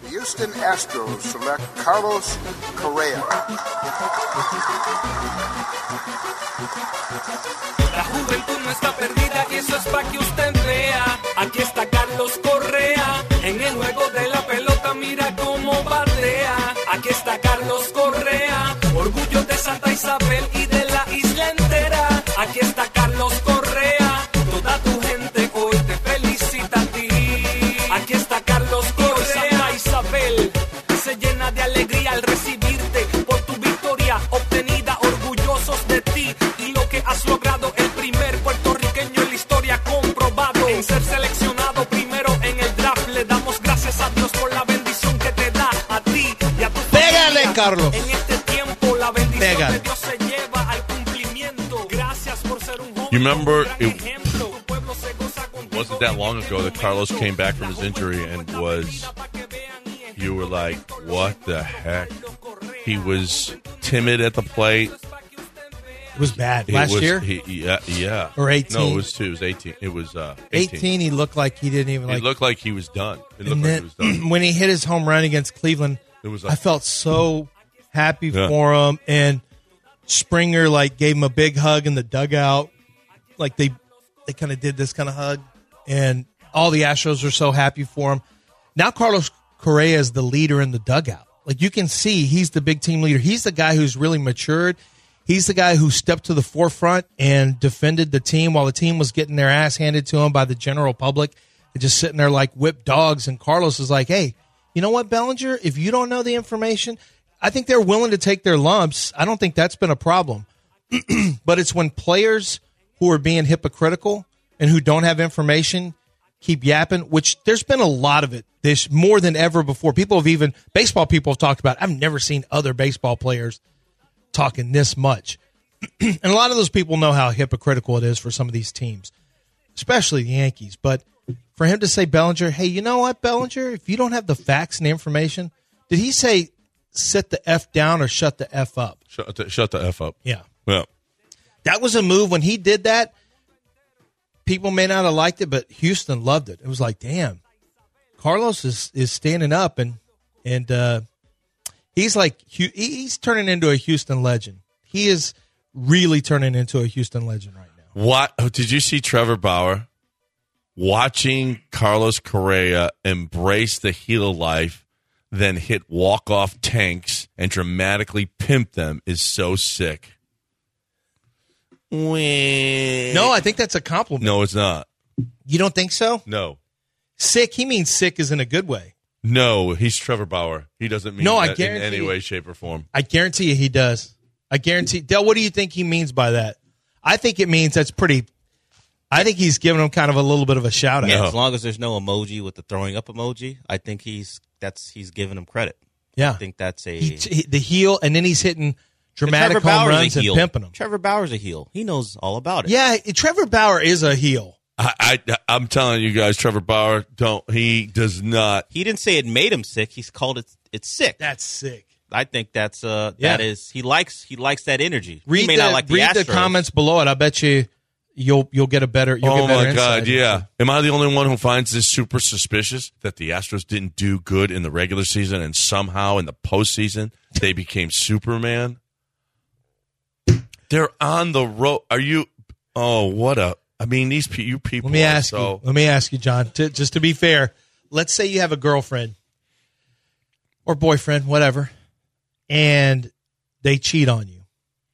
The Houston Astros select Carlos Correa. La juventud no está perdida y eso es pa' que usted vea. Aquí está Carlos Correa, en el juego de la pelota mira cómo batea. Aquí está Carlos Correa, orgullo de Santa Isabel y de la isla entera. Aquí está Carlos Correa, toda tu gente hoy te felicita a ti. Aquí está Carlos Correa, Santa Isabel se llena de alegría al recibirte por tu victoria obtenida, orgullosos de ti y lo que has logrado, el primer puertorriqueño en la historia comprobado en ser seleccionado primero en el draft. Le damos gracias a Dios por la bendición que te da a ti y a tu familia. Pégale, Carlos. En este tiempo la bendición Pégale. de Dios se lleva al cumplimiento. Gracias por ser un joven. You remember gran it ejemplo. Tu pueblo se goza contigo. wasn't that long ago that Carlos came back from his injury and you were like, what the heck? He was timid at the plate. It was bad. Last year? Yeah. Or 18? No, it was 18. It was 18, he looked like he didn't even It like. looked like he was done. It And looked like he was then done. when he hit his home run against Cleveland, It was I like, felt so happy Yeah. for him. And Springer gave him a big hug in the dugout. Like they kind of did this kind of hug, and all the Astros are so happy for him. Now Carlos Correa is the leader in the dugout. Like you can see, he's the big team leader. He's the guy who's really matured. He's the guy who stepped to the forefront and defended the team while the team was getting their ass handed to him by the general public. They're just sitting there like whipped dogs. And Carlos is like, hey, you know what, Bellinger? If you don't know the information, I think they're willing to take their lumps. I don't think that's been a problem. But it's when players who are being hypocritical and who don't have information keep yapping, which there's been a lot of it. There's more than ever before. Baseball people have talked about it. I've never seen other baseball players talking this much. And a lot of those people know how hypocritical it is for some of these teams, especially the Yankees. But for him to say, Bellinger, hey, you know what, Bellinger, if you don't have the facts and the information, did he say sit the F down or shut the F up? shut the F up. Yeah. Yeah. That was a move. When he did that, people may not have liked it, but Houston loved it. It was like, damn, Carlos is standing up, and he's turning into a Houston legend. He is really turning into a Houston legend right now. What did you see Trevor Bauer watching Carlos Correa embrace the heel of life, then hit walk-off tanks and dramatically pimp them is so sick. No, I think that's a compliment. No, it's not. You don't think so? No. Sick, he means sick is in a good way. No, he's Trevor Bauer. He doesn't mean I that in guarantee any you. way, shape, or form. I guarantee you he does. I guarantee. Del, what do you think he means by that? I think it means that's pretty. I think he's giving him kind of a little bit of a shout out. Yeah, as long as there's no emoji with the throwing up emoji, I think he's giving him credit. Yeah. I think that's a the heel, and then he's hitting dramatic home runs and pimping them. Trevor Bauer's a heel. He knows all about it. Yeah, Trevor Bauer is a heel. I'm telling you guys, Trevor Bauer he does not. He didn't say it made him sick. He's called it's sick. That's sick. I think that is he likes that energy. Read he may not like the Astros. comments below it. I bet you'll get a better. Oh get better my God! insight. Yeah, am I the only one who finds this super suspicious that the Astros didn't do good in the regular season and somehow in the postseason they became Superman? They're on the road. Are you? Oh, what a! I mean, you people. Let me ask you, John. Just to be fair, let's say you have a girlfriend or boyfriend, whatever, and they cheat on you.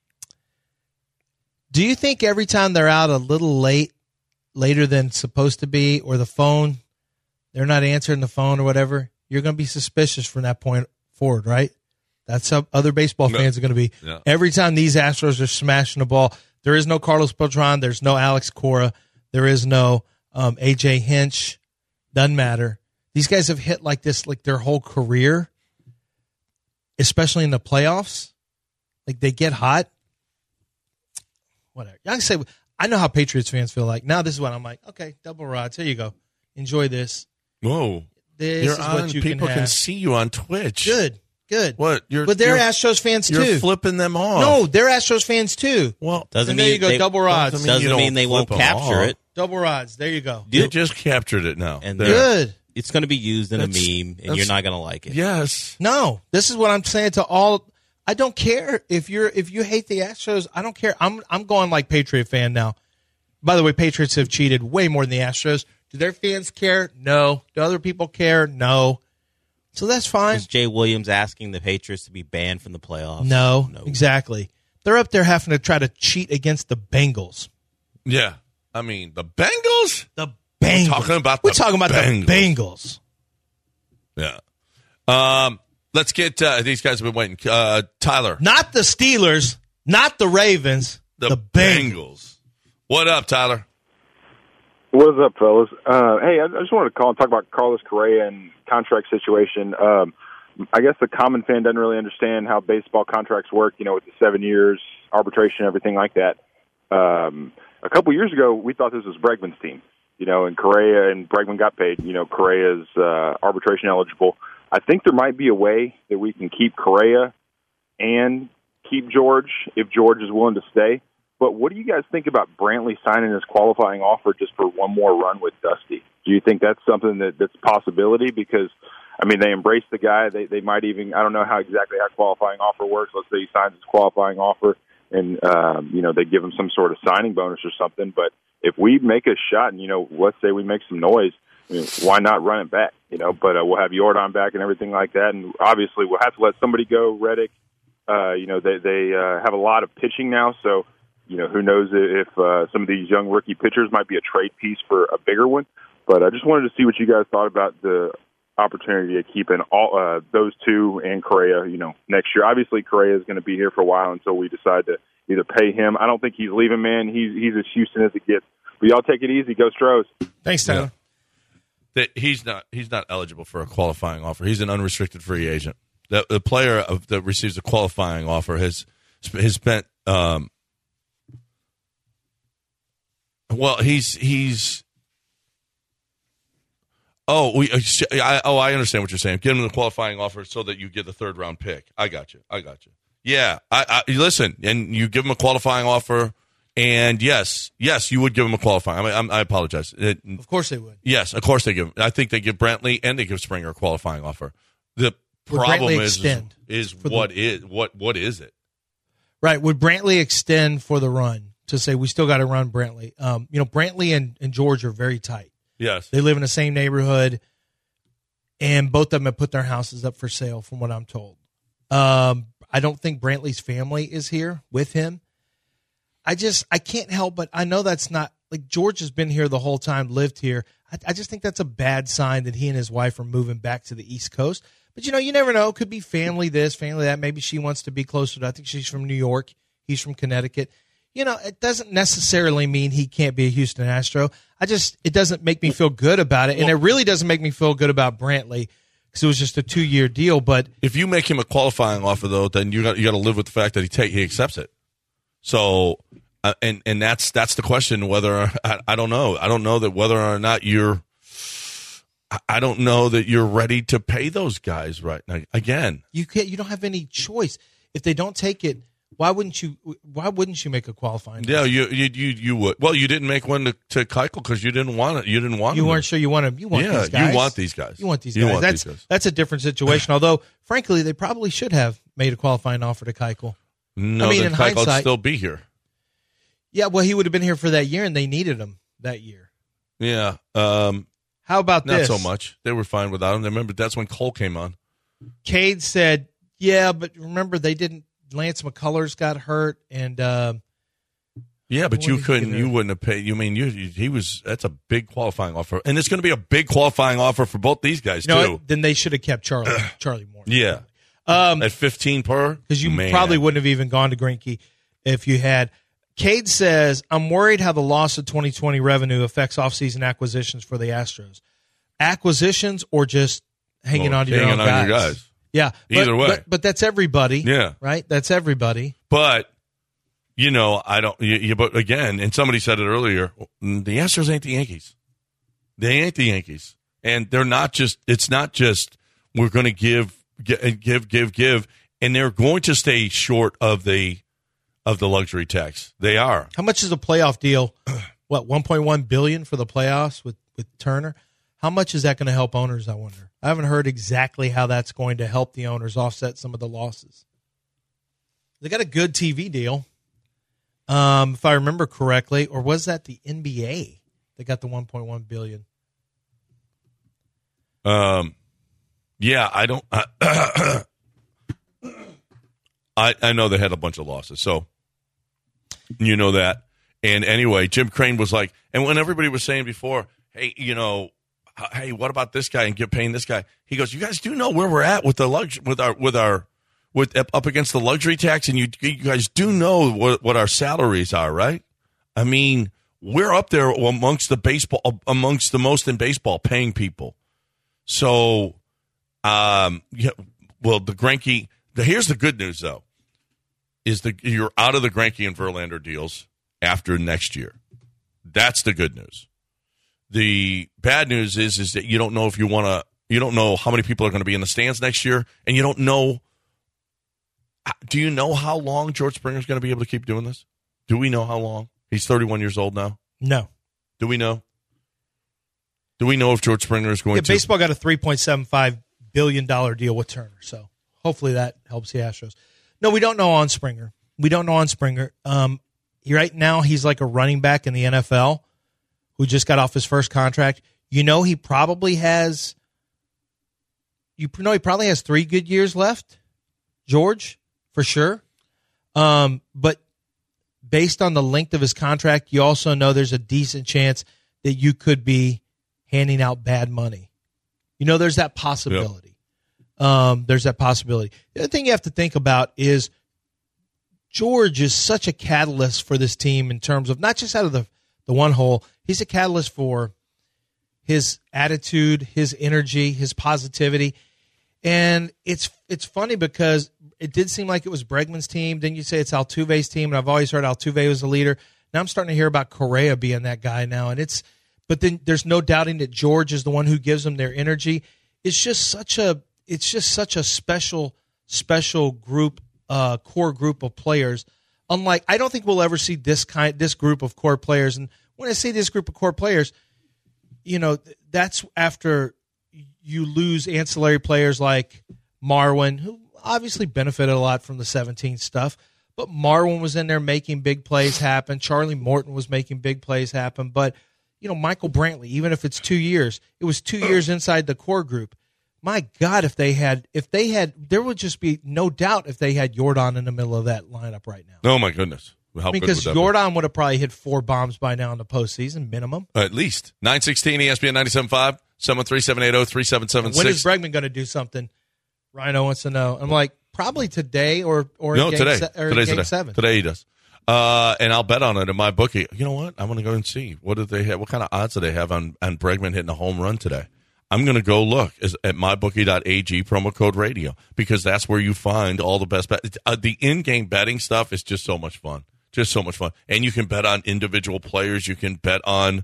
Do you think every time they're out a little later than supposed to be, or the phone, they're not answering the phone or whatever, you're going to be suspicious from that point forward, right? That's how other baseball fans are going to be. Yeah. Every time these Astros are smashing the ball, there is no Carlos Beltran, there's no Alex Cora, there is no AJ Hinch. Doesn't matter. These guys have hit like this like their whole career, especially in the playoffs. Like they get hot. Whatever. I know how Patriots fans feel like. Now this is what I'm like, okay, double rods. Here you go. Enjoy this. Whoa. This You're is on. what you People can can have. see you on Twitch. Good. What? But they're Astros fans too. You're flipping them off. No, they're Astros fans too. Well, Doesn't and there mean you go, they- double rods. Doesn't mean they won't flip 'em capture off. it. Double rods. There you go. They just captured it now. And There. Good. it's going to be used in a meme, and you're not going to like it. Yes. No, this is what I'm saying to all. I don't care if you hate the Astros. I don't care. I'm going like Patriot fan now. By the way, Patriots have cheated way more than the Astros. Do their fans care? No. Do other people care? No. So that's fine. Was Jay Williams asking the Patriots to be banned from the playoffs? No, exactly. They're up there having to try to cheat against the Bengals. Yeah. I mean, the Bengals? The Bengals. We're talking about the Bengals. Yeah. Let's get these guys have been waiting. Tyler. Not the Steelers, not the Ravens, the Bengals. What up, Tyler? What is up, fellas? Hey, I just wanted to call and talk about Carlos Correa and contract situation. I guess the common fan doesn't really understand how baseball contracts work, with the 7 years, arbitration, everything like that. A couple years ago, we thought this was Bregman's team, and Correa and Bregman got paid. Correa's arbitration eligible. I think there might be a way that we can keep Correa and keep George if George is willing to stay. But what do you guys think about Brantley signing his qualifying offer just for one more run with Dusty? Do you think that's something that's a possibility? Because, they embrace the guy. They might even, I don't know how qualifying offer works. Let's say he signs his qualifying offer and, they give him some sort of signing bonus or something. But if we make a shot and, let's say we make some noise, why not run it back? But we'll have Jordan back and everything like that. And obviously we'll have to let somebody go. Reddick, they have a lot of pitching now. So, who knows if some of these young rookie pitchers might be a trade piece for a bigger one. But I just wanted to see what you guys thought about the opportunity of keeping all those two and Correa, next year. Obviously, Correa is going to be here for a while until we decide to either pay him. I don't think he's leaving, man. He's as Houston as it gets. But y'all take it easy. Go Stros. Thanks, Tyler. Yeah. He's not eligible for a qualifying offer. He's an unrestricted free agent. The player that receives a qualifying offer has spent he's. I understand what you're saying. Give him the qualifying offer so that you get the third round pick. I got you. Yeah, I listen, and you give him a qualifying offer, and yes, you would give him a qualifying. I apologize. Of course they would. Yes, of course they give him. I think they give Brantley and they give Springer a qualifying offer. The problem is what is it? Right. Would Brantley extend for the run to say we still got to run Brantley? Brantley and George are very tight. Yes. They live in the same neighborhood, and both of them have put their houses up for sale, from what I'm told. I don't think Brantley's family is here with him. I can't help but I know that's not – like George has been here the whole time, lived here. I just think that's a bad sign that he and his wife are moving back to the East Coast. But, you never know. It could be family this, family that. Maybe she wants to be closer to – I think she's from New York. He's from Connecticut. It doesn't necessarily mean he can't be a Houston Astro. It doesn't make me feel good about it. And it really doesn't make me feel good about Brantley because it was just a 2-year deal. But if you make him a qualifying offer, though, then you got to live with the fact that he accepts it. So, and that's the question. Whether I don't know. I don't know that whether or not I don't know that you're ready to pay those guys right now. Again, you don't have any choice. If they don't take it, why wouldn't you make a qualifying? Yeah, you would. Well, you didn't make one to Keuchel because you didn't want it. You didn't want. You weren't sure you want him. You want these guys. You want these guys. You want these guys. That's a different situation. Although, frankly, they probably should have made a qualifying offer to Keuchel. No, in hindsight, Keuchel would still be here. Yeah, well, he would have been here for that year, and they needed him that year. Yeah. How about not this? Not so much. They were fine without him. Remember, that's when Cole came on. Cade said, "Yeah, but remember they didn't." Lance McCullers got hurt, and yeah, but you wouldn't have paid. You mean he was? That's a big qualifying offer, and it's going to be a big qualifying offer for both these guys too. Then they should have kept Charlie Moore. Yeah, at 15 per, because you probably wouldn't have even gone to Greinke if you had. Cade says, "I'm worried how the loss of 2020 revenue affects offseason acquisitions for the Astros. Acquisitions or just hanging on to your own guys." Yeah. Either way. But that's everybody. Yeah. Right? That's everybody. But, I don't but again, and somebody said it earlier, the Astros ain't the Yankees. They ain't the Yankees. And they're not just, it's not just we're going to give, and they're going to stay short of the luxury tax. They are. How much is a playoff deal? What, $1.1 billion for the playoffs with Turner? How much is that going to help owners, I wonder? I haven't heard exactly how that's going to help the owners offset some of the losses. They got a good TV deal, if I remember correctly, or was that the NBA that got the $1.1 billion? Yeah, I don't. I know they had a bunch of losses, so you know that. And anyway, Jim Crane was like, and when everybody was saying before, hey, hey, what about this guy and paying this guy? He goes, you guys do know where we're at with the with up against the luxury tax, and you guys do know what our salaries are, right? I mean, we're up there amongst the most in baseball paying people. So, yeah, well, the Greinke. Here's the good news, though, is you're out of the Greinke and Verlander deals after next year. That's the good news. The bad news is that you don't know if you want to. You don't know how many people are going to be in the stands next year, and you don't know. Do you know how long George Springer is going to be able to keep doing this? Do we know how long? He's 31 years old now. No. Do we know? Do we know if George Springer is going to? Baseball got a $3.75 billion deal with Turner, so hopefully that helps the Astros. No, we don't know on Springer. Right now, he's like a running back in the NFL who just got off his first contract. He probably has. He probably has 3 good years left, George, for sure. But based on the length of his contract, you also know there's a decent chance that you could be handing out bad money. There's that possibility. Yep. There's that possibility. The other thing you have to think about is George is such a catalyst for this team in terms of not just out of the one hole. He's a catalyst for his attitude, his energy, his positivity. And it's funny because it did seem like it was Bregman's team. Then you say it's Altuve's team, and I've always heard Altuve was the leader. Now I'm starting to hear about Correa being that guy now, but then there's no doubting that George is the one who gives them their energy. It's just such a special group, core group of players. Unlike, I don't think we'll ever see this group of core players. And when I say this group of core players, that's after you lose ancillary players like Marwin, who obviously benefited a lot from the 17 stuff. But Marwin was in there making big plays happen. Charlie Morton was making big plays happen. But, Michael Brantley, even if it's 2 years, it was 2 years inside the core group. My God, if they had, there would just be no doubt if they had Yordan in the middle of that lineup right now. Oh, my goodness. Because Yordan would have probably hit 4 bombs by now in the postseason, minimum. At least. 916 ESPN 97.5, 713-780-3776. When is Bregman going to do something? Rhino wants to know. I'm like, probably today or no, today. Game 7. Today he does. And I'll bet on it in my bookie. You know what? I'm going to go and see. What do they have? What kind of odds do they have on Bregman hitting a home run today? I'm going to go look at mybookie.ag, promo code radio, because that's where you find all the best bets. The in-game betting stuff is just so much fun. Just so much fun. And you can bet on individual players. You can bet on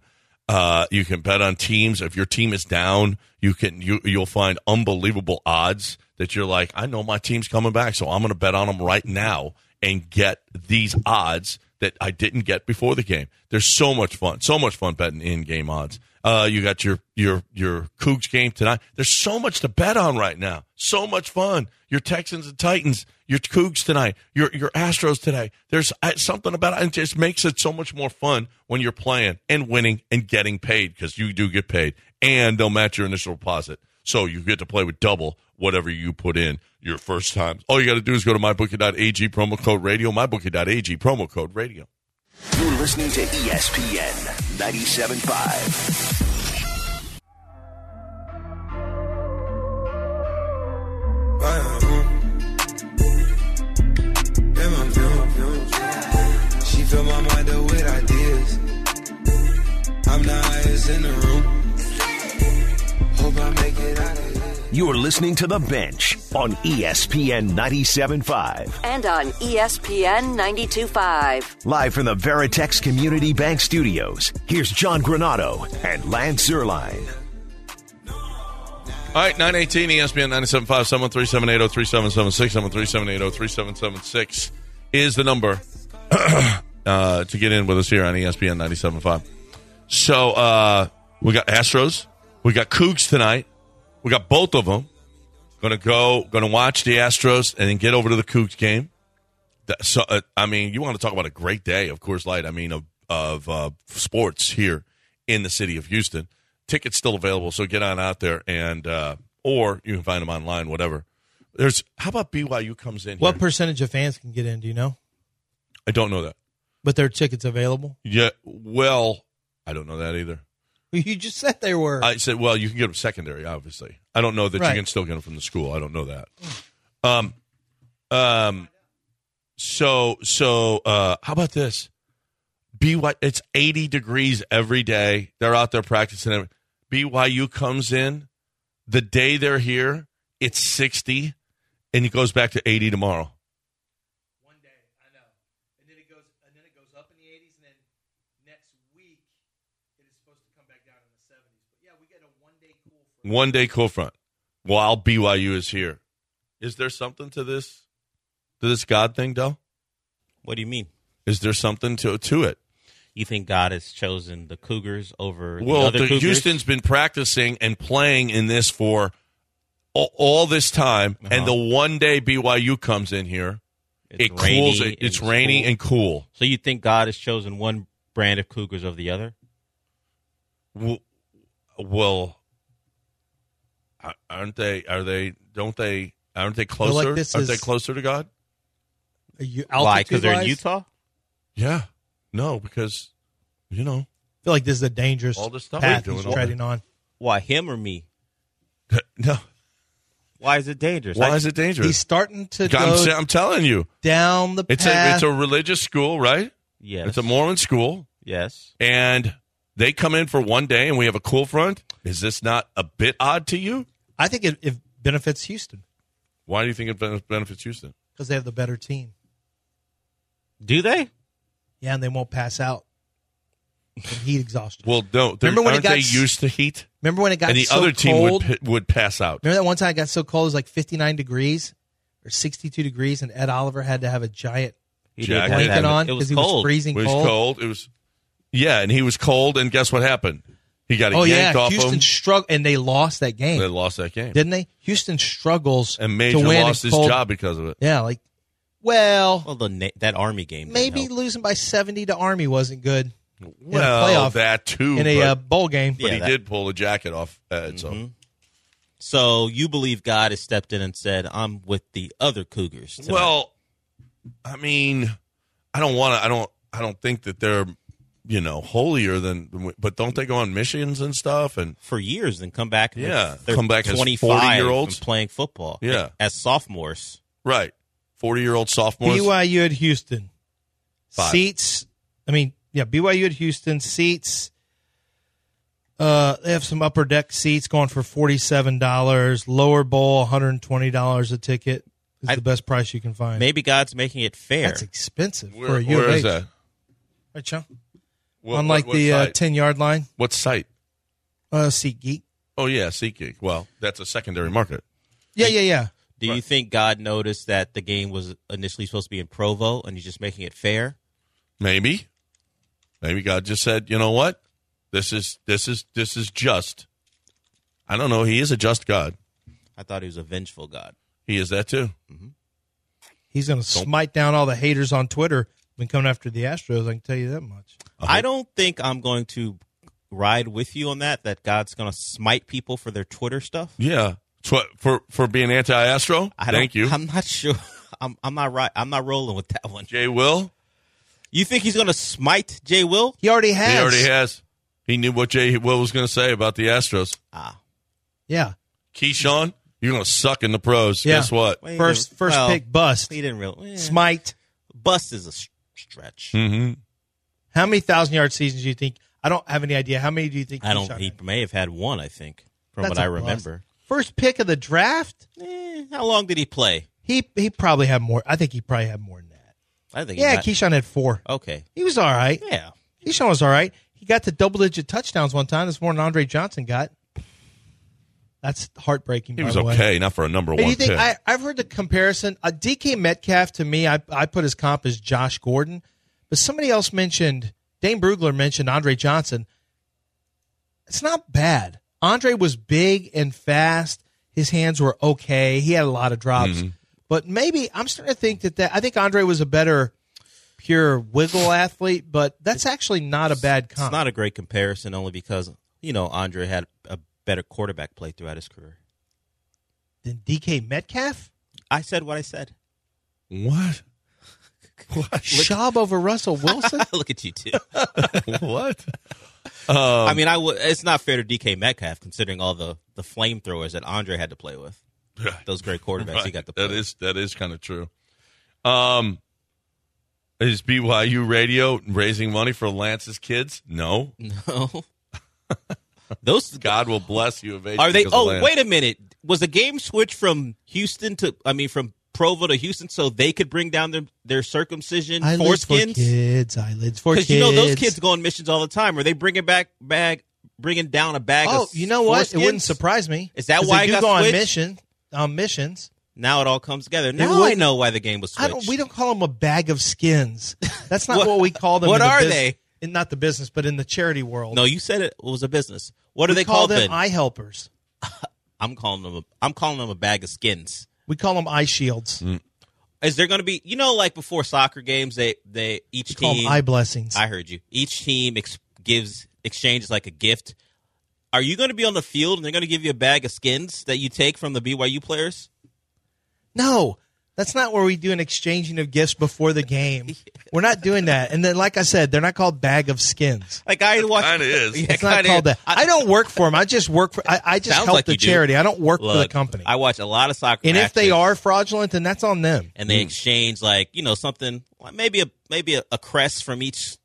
teams. If your team is down, you'll find unbelievable odds that you're like, I know my team's coming back, so I'm going to bet on them right now and get these odds that I didn't get before the game. There's so much fun betting in-game odds. You got your Cougs game tonight. There's so much to bet on right now. So much fun. Your Texans and Titans, your Cougs tonight, your Astros today. There's something about it. It just makes it so much more fun when you're playing and winning and getting paid, because you do get paid, and they'll match your initial deposit. So you get to play with double whatever you put in your first time. All you got to do is go to mybookie.ag, promo code radio, mybookie.ag, promo code radio. You're listening to ESPN 97.5. She fill my mind up with ideas. I'm the highest in the room. Hope I make it out of here. You're listening to The Bench on ESPN 97.5. And on ESPN 92.5. Live from the Veritex Community Bank Studios, here's John Granado and Lance Zierlein. All right, 918 ESPN 97.5, 713-780-3776, 713-780-3776 is the number to get in with us here on ESPN 97.5. So we got Astros We got Cougs tonight. We got both of them. Going to watch the Astros and then get over to the Cougs game. So, you want to talk about a great day of Coors Light. Of sports here in the city of Houston. Tickets still available, so get on out there and or you can find them online, whatever. How about BYU comes in? What here? percentage of fans can get in? Do you know? I don't know that. But there are tickets available? Yeah. Well, I don't know that either. You just said they were. I said, well, you can get them secondary, obviously. I don't know that you can still get them from the school. I don't know that. So how about this? It's 80 degrees every day. They're out there practicing. BYU comes in. The day they're here, it's 60, and it goes back to 80 tomorrow. One day, I know. And then it goes up in the 80s, and then next week it is supposed to come back down in the 70s. But yeah, we get a one-day cool front. One-day cool front while BYU is here. Is there something to this God thing, Del? What do you mean? Is there something to it? You think God has chosen the Cougars over the other Cougars? Houston's been practicing and playing in this for all this time, and the one day BYU comes in here, it cools. It's rainy and cool. So you think God has chosen one brand of Cougars over the other? Well, aren't they? Aren't they closer? Like aren't they closer to God? Why? Because they're in Utah? Yeah. No, because, I feel like this is a dangerous all this stuff path he's treading on. Why, him or me? No. Why is it dangerous? Why is it dangerous? He's starting to go I'm telling you. down the path. It's a religious school, right? Yes. It's a Mormon school. Yes. And they come in for one day and we have a cool front. Is this not a bit odd to you? I think it benefits Houston. Why do you think it benefits Houston? Because they have the better team. Do they? Yeah, and they won't pass out from heat exhaustion. Well, no. Aren't they used to heat? Remember when it got and the so other team cold? would pass out. Remember that one time it got so cold it was like 59 degrees or 62 degrees, and Ed Oliver had to have a giant blanket on because he was freezing cold. It was cold. It was, and he was cold, and guess what happened? He got yanked off Houston him. struggled, and they lost that game. They lost that game. Didn't they? Houston struggles and Major to win lost his job because of it. Yeah, that Army game. Maybe losing by 70 to Army wasn't good. Well, in a playoff, that too. In a bowl game. But he did pull a jacket off Ed. So you believe God has stepped in and said, I'm with the other Cougars tonight. Well, I mean, I don't think that they're, holier than, but don't they go on missions and stuff? And for years, then come back. And they're come back as 40-year-olds playing football. Yeah. As sophomores. Right. 40-year-old sophomores. BYU at Houston. 5. Seats. BYU at Houston. Seats. They have some upper deck seats going for $47. Lower bowl, $120 a ticket. Is the best price you can find. Maybe God's making it fair. That's expensive for a U Where of H. is that? Right, Sean? On the 10-yard line. What site? SeatGeek. Oh, yeah, SeatGeek. Well, that's a secondary market. Yeah. Do you think God noticed that the game was initially supposed to be in Provo and he's just making it fair? Maybe. Maybe God just said, you know what? This is just. I don't know. He is a just God. I thought he was a vengeful God. He is that too. Mm-hmm. He's going to smite down all the haters on Twitter when coming after the Astros. I can tell you that much. I don't think I'm going to ride with you on that God's going to smite people for their Twitter stuff. Yeah. For being anti-Astro? Thank you. I'm not sure. I'm not right. I'm not rolling with that one. Jay Will? You think he's going to smite Jay Will? He already has. He knew what Jay Will was going to say about the Astros. Yeah. Keyshawn, you're going to suck in the pros. Yeah. Guess what? First pick bust. He didn't really. Smite. Bust is a stretch. Mm-hmm. How many 1,000-yard seasons do you think? I don't have any idea. How many do you think? He may have had one, I think, from what I remember. First pick of the draft? How long did he play? He probably had more. I think he probably had more than that. I think. Keyshawn had 4. Okay. He was all right. Yeah. Keyshawn was all right. He got to double-digit touchdowns one time. That's more than Andre Johnson got. That's heartbreaking. He was okay, not for a number one pick. I've heard the comparison. DK Metcalf, to me, I put his comp as Josh Gordon. But somebody else mentioned, Dane Brugler mentioned Andre Johnson. It's not bad. Andre was big and fast. His hands were okay. He had a lot of drops. But maybe I'm starting to think that I think Andre was a better pure wiggle athlete, but that's actually not a bad comp. It's not a great comparison only because, Andre had a better quarterback play throughout his career. Then DK Metcalf? I said what I said. What? Schaub over Russell Wilson? Look at you two. What? It's not fair to DK Metcalf considering all the flamethrowers that Andre had to play with. Those great quarterbacks he got to play. That is kind of true. Is BYU Radio raising money for Lance's kids? No. Those God will bless you. Are they? Oh, wait a minute. Was the game switched from from Provo to Houston so they could bring down their circumcision foreskins? Eyelids for kids. Because those kids go on missions all the time. Are they bringing down a bag of you know what? foreskins? It wouldn't surprise me. Is that why they it do got go switched? on missions? Now it all comes together. Now I know why the game was switched. We don't call them a bag of skins. That's not what we call them. What are they? Not the business, but in the charity world. No, you said it was a business. What are they call called them? then? Eye helpers. I'm calling them a bag of skins. We call them eye shields. Is there going to be, like before soccer games, each call team them eye blessings. I heard you. Each team exchanges like a gift. Are you going to be on the field and they're going to give you a bag of skins that you take from the BYU players? No, that's not where we do an exchanging of gifts before the game. We're not doing that. And then, like I said, they're not called bag of skins. Like I watch, kind of is. It's not called that. I don't work for them. I just work for. I just help like the you do. charity. I don't work for the company. I watch a lot of soccer, and matches, if they are fraudulent, then that's on them. and they exchange something, maybe a crest from each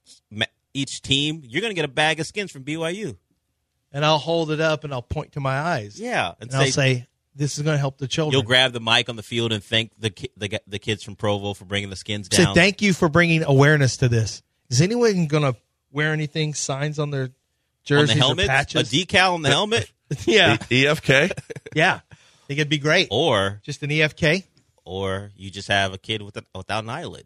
team. You're going to get a bag of skins from BYU. And I'll hold it up and I'll point to my eyes. Yeah, and I'll say, "This is going to help the children." You'll grab the mic on the field and thank the kids from Provo for bringing the skins down. Say thank you for bringing awareness to this. Is anyone going to wear anything? Signs on their jerseys, on the helmet, or patches? a decal on the helmet. Yeah, EFK. Yeah, I think it'd be great. Or just an EFK. Or you just have a kid without an eyelid.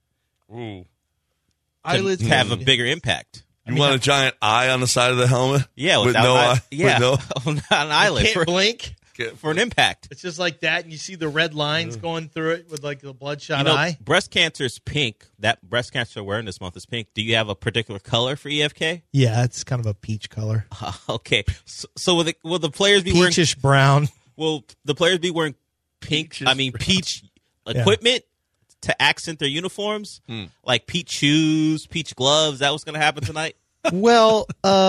Ooh, eyelids have a bigger impact. You want a giant eye on the side of the helmet? Yeah, with no eye. Yeah, with not an eyelid. Can't blink for an impact. It's just like that, and you see the red lines going through it with like the bloodshot eye. Breast cancer is pink. That Breast Cancer Awareness Month is pink. Do you have a particular color for EFK? Yeah, it's kind of a peach color. Okay, so will the players be peachish brown? Will the players be wearing pink? Peach equipment to accent their uniforms, like peach shoes, peach gloves. That was going to happen tonight. Well,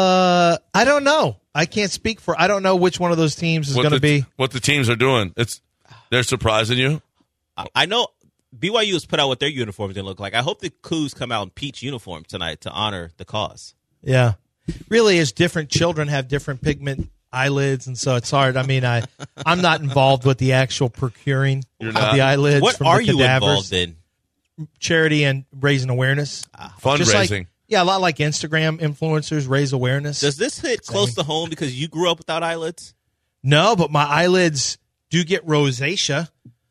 I don't know. I can't speak for. I don't know which one of those teams is going to be. What the teams are doing. They're surprising you. I know BYU has put out what their uniforms going to look like. I hope the Cougs come out in peach uniforms tonight to honor the cause. Yeah, really, as different children have different pigment eyelids, and so it's hard. I mean, I'm not involved with the actual procuring of the eyelids. What from are the you cadavers. involved in? Charity and raising awareness, fundraising. Yeah, a lot like Instagram influencers raise awareness. Does this hit close to home because you grew up without eyelids? No, but my eyelids do get rosacea,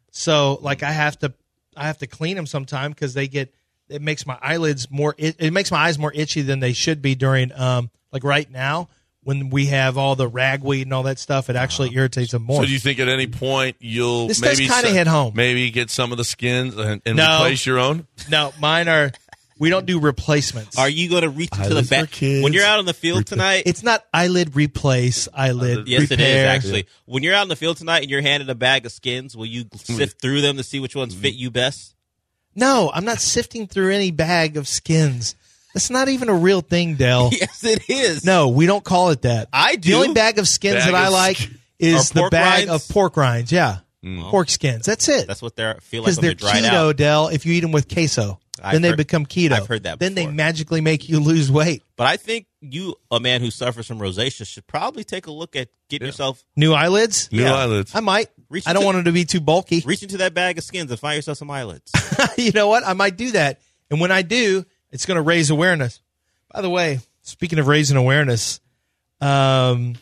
so like I have to clean them sometime because it makes my eyelids more. It makes my eyes more itchy than they should be during like right now when we have all the ragweed and all that stuff. It actually irritates them more. So do you think at any point you'll this maybe kind of hit home? Maybe get some of the skins and replace your own? No, mine are. We don't do replacements. Are you going to reach into the back when you're out on the field tonight? It's not eyelid replace, eyelid yes, repair. it is actually. Yeah. When you're out in the field tonight and you're handed a bag of skins, will you sift through them to see which ones fit you best? No, I'm not sifting through any bag of skins. That's not even a real thing, Dell. Yes, it is. No, we don't call it that. I do. The only bag of skins that I like is the bag of pork rinds. Yeah, pork skins. That's it. That's what they feel like when they're dried keto, out. Dell. If you eat them with queso, then they become keto. I've heard that before. Then they magically make you lose weight. But I think you, a man who suffers from rosacea, should probably take a look at getting yourself new eyelids. New eyelids. I might. I don't want them to be too bulky. Reach into that bag of skins and find yourself some eyelids. You know what? I might do that. And when I do, it's going to raise awareness. By the way, speaking of raising awareness, do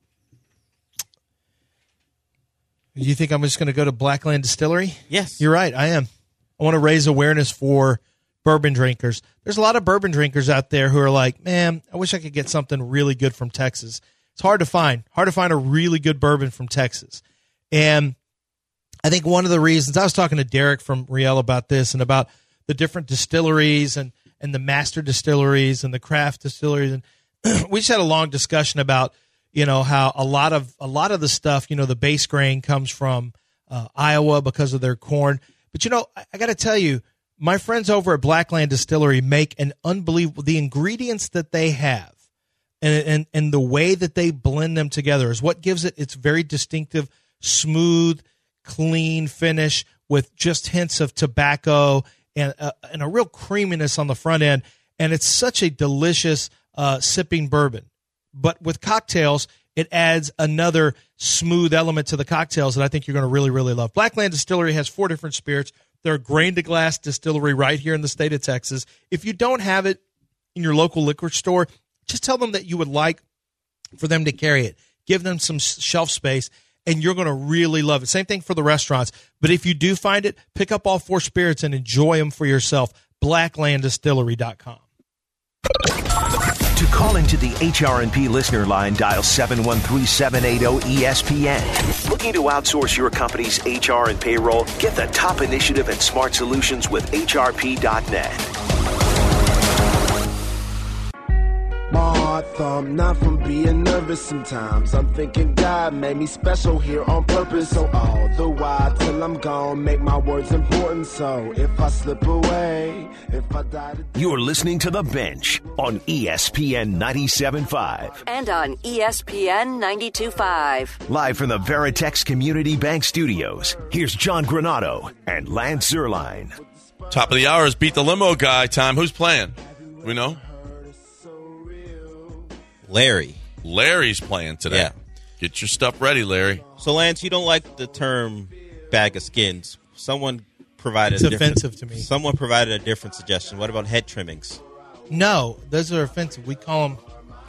you think I'm just going to go to Blackland Distillery? Yes. You're right. I am. I want to raise awareness for bourbon drinkers. There's a lot of bourbon drinkers out there who are like, man, I wish I could get something really good from Texas. It's hard to find a really good bourbon from Texas. And I think one of the reasons, I was talking to Derek from Riel about this and about the different distilleries and the master distilleries and the craft distilleries. And we just had a long discussion about, how a lot of the stuff, the base grain comes from Iowa because of their corn. But, I got to tell you, my friends over at Blackland Distillery make an unbelievable, the ingredients that they have and the way that they blend them together is what gives it its very distinctive, smooth, clean finish with just hints of tobacco and a real creaminess on the front end. And it's such a delicious sipping bourbon. But with cocktails, it adds another smooth element to the cocktails that I think you're going to really, really love. Blackland Distillery has 4 different spirits. They're a grain-to-glass distillery right here in the state of Texas. If you don't have it in your local liquor store, just tell them that you would like for them to carry it. Give them some shelf space, and you're going to really love it. Same thing for the restaurants. But if you do find it, pick up all 4 spirits and enjoy them for yourself. BlacklandDistillery.com. To call into the HRNP listener line, dial 713-780-ESPN. Looking to outsource your company's HR and payroll? Get the top initiative and smart solutions with HRP.net. My heart thump, not from being nervous sometimes. I'm thinking God made me special here on purpose. So all the while till I'm gone, make my words important. So if I slip away, if I die today. You're listening to The Bench on ESPN 97.5. And on ESPN 92.5. Live from the Veritex Community Bank Studios, here's John Granado and Lance Zierlein. Top of the hour is Beat the Limo Guy time. Who's playing? We know? Larry's playing today. Yeah. Get your stuff ready, Larry. So, Lance, you don't like the term bag of skins. Someone provided It's offensive to me. Someone provided a different suggestion. What about head trimmings? No, those are offensive. We call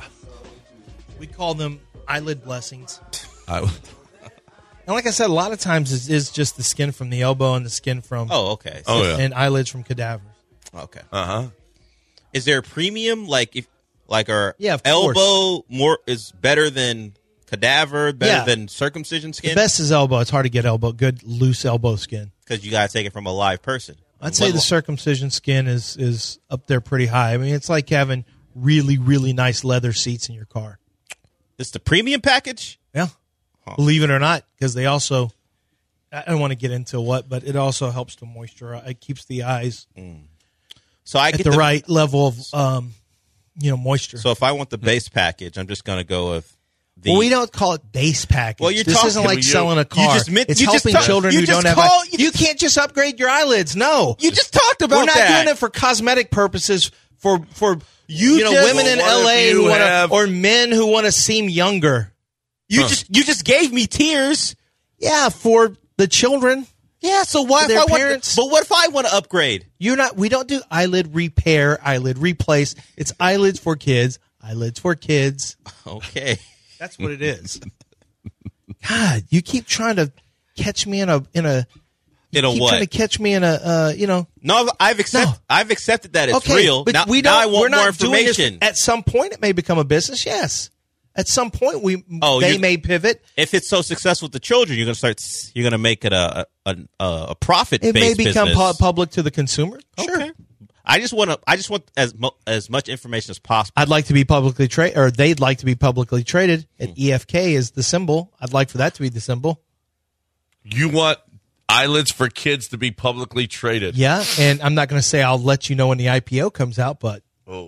them eyelid blessings. And like I said, a lot of times it is just the skin from the elbow and the skin from okay. and eyelids from cadavers. Okay. Uh-huh. Is there a premium our of elbow course. more is better than cadaver, better than circumcision skin? The best is elbow. It's hard to get good loose elbow skin. Because you got to take it from a live person. I'd say the circumcision skin is up there pretty high. I mean, it's like having really, really nice leather seats in your car. It's the premium package? Yeah. Huh. Believe it or not, because they also, I don't want to get into what, but it also helps to moisturize. It keeps the eyes so I at get the right level of moisture. So if I want the base package, I'm just going to go with the... Well, we don't call it base package. Well, this isn't like selling a car. It's helping children who don't have... You can't just upgrade your eyelids. No. You just talked about that. We're not doing it for cosmetic purposes for women in L.A. who want to... Or men who want to seem younger. You just gave me tears. Yeah, for the children. Yeah, so what if what if I want to upgrade? We don't do eyelid repair, eyelid replace. It's eyelids for kids, eyelids for kids. Okay. That's what it is. God, you keep trying to catch me in a what? Trying to catch me in a No, I've accepted that it's real. But now we're not more doing information. At some point it may become a business, yes. At some point they may pivot. If it's so successful with the children, you're going to make it a profit. It may become public to the consumer. Sure. Okay. I just want as much information as possible. I'd like to be publicly traded, or they'd like to be publicly traded. And EFK is the symbol. I'd like for that to be the symbol. You want eyelids for kids to be publicly traded? Yeah, and I'm not going to say I'll let you know when the IPO comes out, but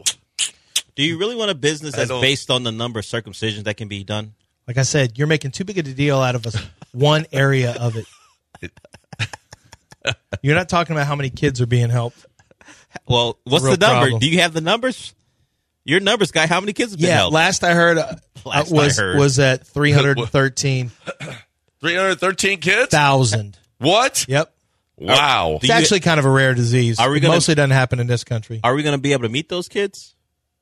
do you really want a business that's based on the number of circumcisions that can be done? Like I said, you're making too big a deal out of one area of it. You're not talking about how many kids are being helped. Well, what's the number? Problem. Do you have the numbers? Your numbers guy, how many kids have been helped? Last I heard was at 313. 313 kids? 1,000. What? Yep. Wow. It's actually kind of a rare disease. It mostly doesn't happen in this country. Are we going to be able to meet those kids?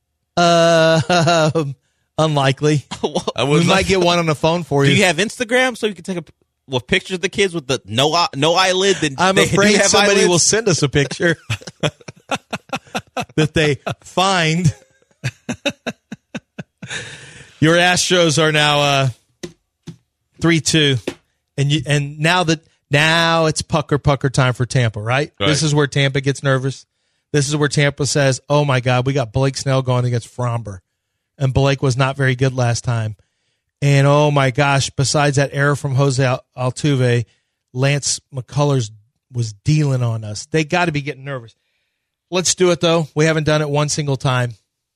Unlikely. We might get one on the phone for you. Do you have Instagram so you can take pictures of the kids with the no eyelid? I'm afraid somebody will send us a picture that they find. Your Astros are now 3-2, and now it's pucker time for Tampa, right? This is where Tampa gets nervous. This is where Tampa says, "Oh my God, we got Blake Snell going against Fromber, and Blake was not very good last time." And oh my gosh, besides that error from Jose Altuve, Lance McCullers was dealing on us. They got to be getting nervous. Let's do it though. We haven't done it one single time.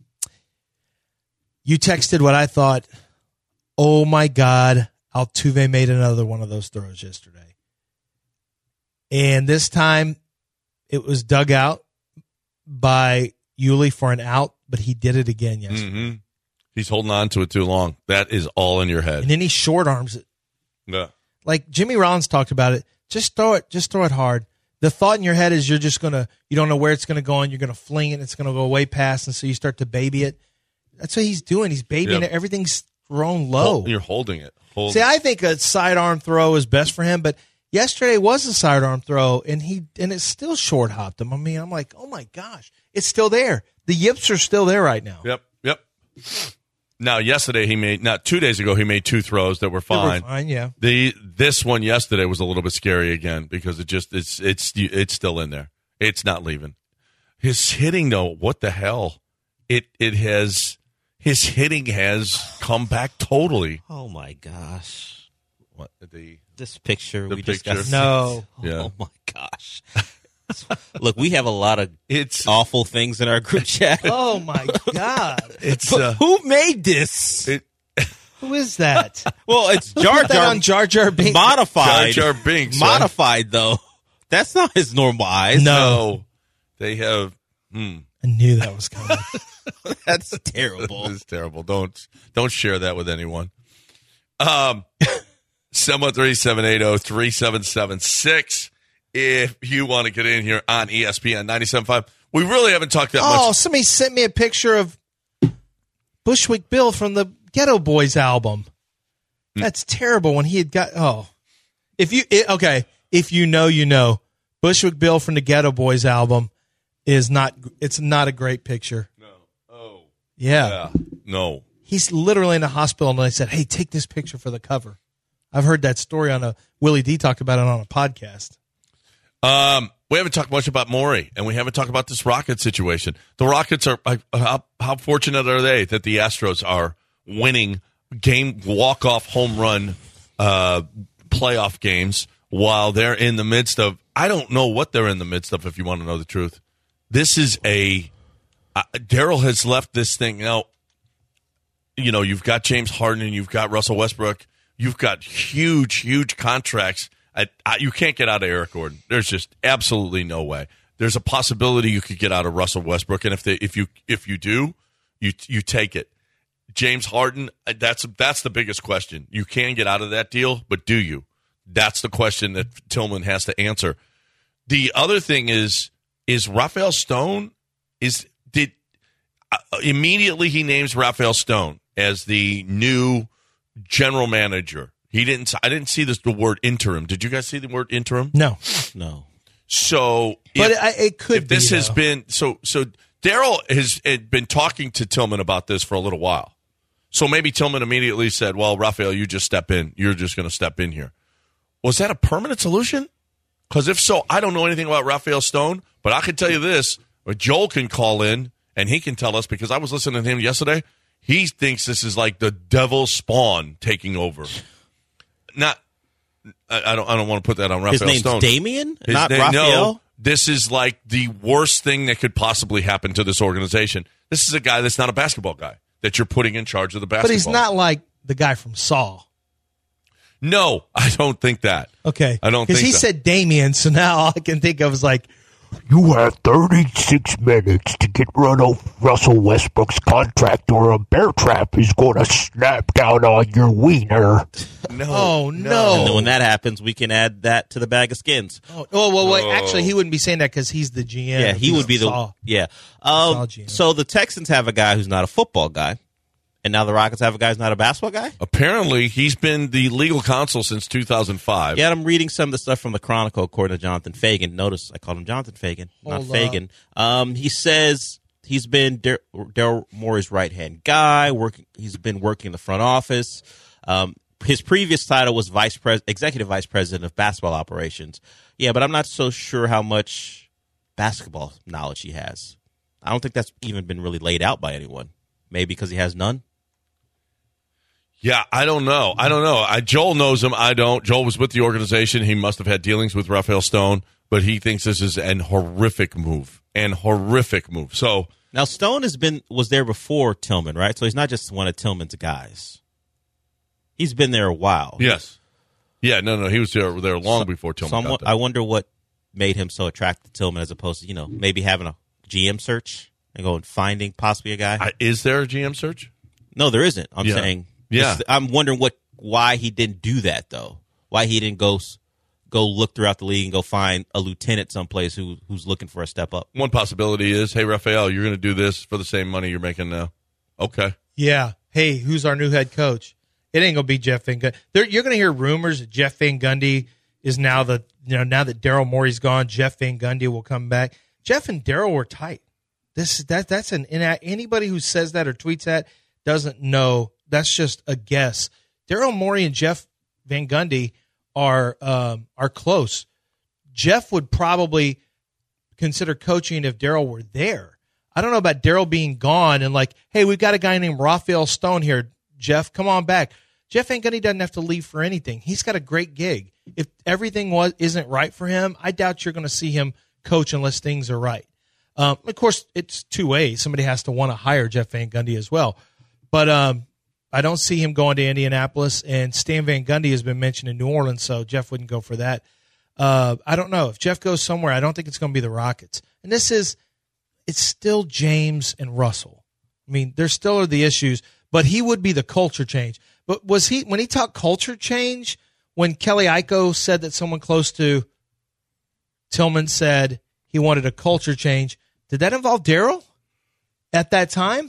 You texted what I thought. Oh my God, Altuve made another one of those throws yesterday. And this time it was dug out by Yuli for an out, but he did it again yesterday. Mm-hmm. He's holding on to it too long. That is all in your head. And then he short arms it. Yeah. Like Jimmy Rollins talked about it. Just throw it hard. The thought in your head is you don't know where it's going to go and you're going to fling it and it's going to go way past, and so you start to baby it. That's what he's doing. He's babying it. Everything's thrown low. You're holding it. See, I think a sidearm throw is best for him, but yesterday was a sidearm throw, and it still short hopped him. I mean, I'm like, oh my gosh, it's still there. The yips are still there right now. Yep. Now, yesterday 2 days ago, he made two throws that were fine. They were fine, yeah. This one yesterday was a little bit scary again because it's still in there. It's not leaving. His hitting though, what the hell? His hitting has come back totally. Oh my gosh! What this picture? The we picture? Just got no. Yeah. Oh my gosh! Look, we have a lot of awful things in our group chat. Oh my God! It's who made this? Who is that? Well, it's Jar Jar on Jar Jar Binks. Modified. Jar Jar Binks. Modified though. That's not his normal eyes. No. They have. I knew that was coming. That's terrible. It's terrible. Don't share that with anyone. 713-780-3776 if you want to get in here on ESPN 97.5. We really haven't talked that much. Oh, somebody sent me a picture of Bushwick Bill from the Ghetto Boys album. That's terrible when he had got if you know, you know. Bushwick Bill from the Ghetto Boys album it's not a great picture. No. Oh. Yeah. No. He's literally in a hospital, and I said, "Hey, take this picture for the cover." I've heard that story Willie D talked about it on a podcast. We haven't talked much about Morey, and we haven't talked about this Rockets situation. The Rockets are how fortunate are they that the Astros are winning walk-off home run playoff games while they're in the midst of, I don't know what they're in the midst of, if you want to know the truth. This is Daryl has left this thing. Now, you've got James Harden and you've got Russell Westbrook. You've got huge contracts. You can't get out of Eric Gordon. There's just absolutely no way. There's a possibility you could get out of Russell Westbrook, and if you do, you take it. James Harden, that's the biggest question. You can get out of that deal, but do you? That's the question that Tillman has to answer. The other thing is Rafael Stone immediately he names Rafael Stone as the new general manager. I didn't see the word interim. Did you guys see the word interim? No. So, it could. If this has been so Daryl has been talking to Tillman about this for a little while. So maybe Tillman immediately said, "Well, Rafael, you just step in. You're just going to step in here." Was that a permanent solution? Because if so, I don't know anything about Rafael Stone, but I can tell you this: Joel can call in and he can tell us, because I was listening to him yesterday. He thinks this is like the devil's spawn taking over. I don't want to put that on Rafael Stone. His name's Damian, not Rafael? No, this is like the worst thing that could possibly happen to this organization. This is a guy that's not a basketball guy that you're putting in charge of the basketball. But he's not like the guy from Saw. No, I don't think that. Okay. I don't think because he said Damian, so now all I can think of is like, you have 36 minutes to get rid of Russell Westbrook's contract, or a bear trap is going to snap down on your wiener. No. Oh, no. And then when that happens, we can add that to the bag of skins. Wait. Actually, he wouldn't be saying that because he's the GM. Yeah, he would be Saw. Yeah. GM. So the Texans have a guy who's not a football guy. And now the Rockets have a guy who's not a basketball guy? Apparently, he's been the legal counsel since 2005. Yeah, I'm reading some of the stuff from the Chronicle, according to Jonathan Fagan. Notice I called him Jonathan Fagan, not Fagan. He says He's been Daryl Morey's right-hand guy. He's been working in the front office. His previous title was executive vice president of basketball operations. Yeah, but I'm not so sure how much basketball knowledge he has. I don't think that's even been really laid out by anyone. Maybe because he has none. Yeah, I don't know. Joel knows him. I don't. Joel was with the organization. He must have had dealings with Raphael Stone, but he thinks this is an horrific move. So now Stone was there before Tillman, right? So he's not just one of Tillman's guys. He's been there a while. Yes. Yeah, no, he was there long before Tillman got there. I wonder what made him so attracted to Tillman as opposed to, maybe having a GM search and going finding possibly a guy. Is there a GM search? No, there isn't. I'm saying. Yeah. I'm wondering why he didn't do that, though. Why he didn't go look throughout the league and go find a lieutenant someplace who's looking for a step up. One possibility is, hey, Raphael, you're going to do this for the same money you're making now. Okay. Yeah. Hey, who's our new head coach? It ain't going to be Jeff Van Gundy. You're going to hear rumors that Jeff Van Gundy is now that Daryl Morey's gone, Jeff Van Gundy will come back. Jeff and Daryl were tight. That's anybody who says that or tweets that doesn't know. That's just a guess. Daryl Morey and Jeff Van Gundy are close. Jeff would probably consider coaching if Daryl were there. I don't know about Daryl being gone and like, hey, we've got a guy named Raphael Stone here. Jeff, come on back. Jeff Van Gundy doesn't have to leave for anything. He's got a great gig. If everything isn't right for him, I doubt you're going to see him coach unless things are right. Of course, it's two ways. Somebody has to want to hire Jeff Van Gundy as well. But I don't see him going to Indianapolis, and Stan Van Gundy has been mentioned in New Orleans, so Jeff wouldn't go for that. I don't know. If Jeff goes somewhere, I don't think it's going to be the Rockets. And it's still James and Russell. I mean, there still are the issues, but he would be the culture change. But when he talked culture change, when Kelly Iko said that someone close to Tillman said he wanted a culture change, did that involve Daryl at that time?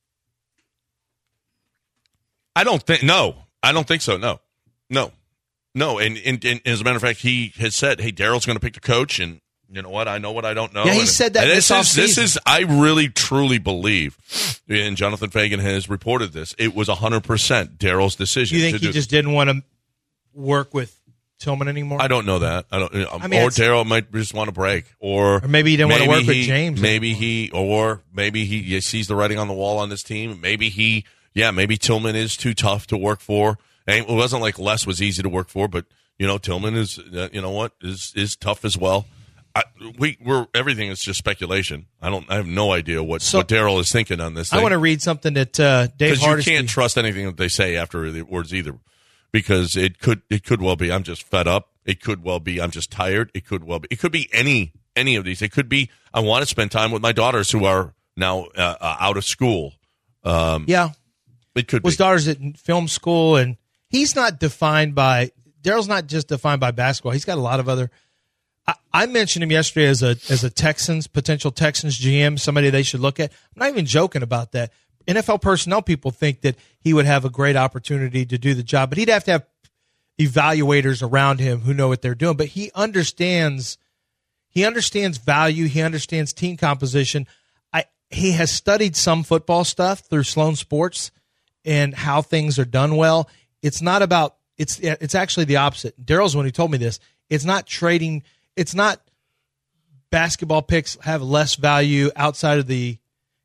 I don't think so. No. And as a matter of fact, he has said, hey, Daryl's going to pick the coach, and you know what? I know what I don't know. Yeah, he said that this offseason. I really, truly believe, and Jonathan Fagan has reported this, it was 100% Daryl's decision. You think he just didn't want to work with Tillman anymore? I don't know that. Or Daryl might just want to break. Or maybe he didn't want to work with James. Maybe he sees the writing on the wall on this team. Maybe Tillman is too tough to work for. And it wasn't like Les was easy to work for, but Tillman is is tough as well. Everything is just speculation. I have no idea what Daryl is thinking on this thing. I want to read something that Dave Hardesty. Because you can't trust anything that they say after the words either, because it could well be I'm just fed up. It could well be I'm just tired. It could be any of these. It could be I want to spend time with my daughters who are now out of school. Yeah. It could be. His daughter's at film school, and he's not defined by – Daryl's not just defined by basketball. He's got a lot of other – I mentioned him yesterday as a potential Texans GM, somebody they should look at. I'm not even joking about that. NFL personnel people think that he would have a great opportunity to do the job, but he'd have to have evaluators around him who know what they're doing. But he understands value. He understands team composition. He has studied some football stuff through Sloan Sports and how things are done well. It's not about it's actually the opposite. Daryl's the one who told me this. It's not trading. It's not basketball picks have less value outside of the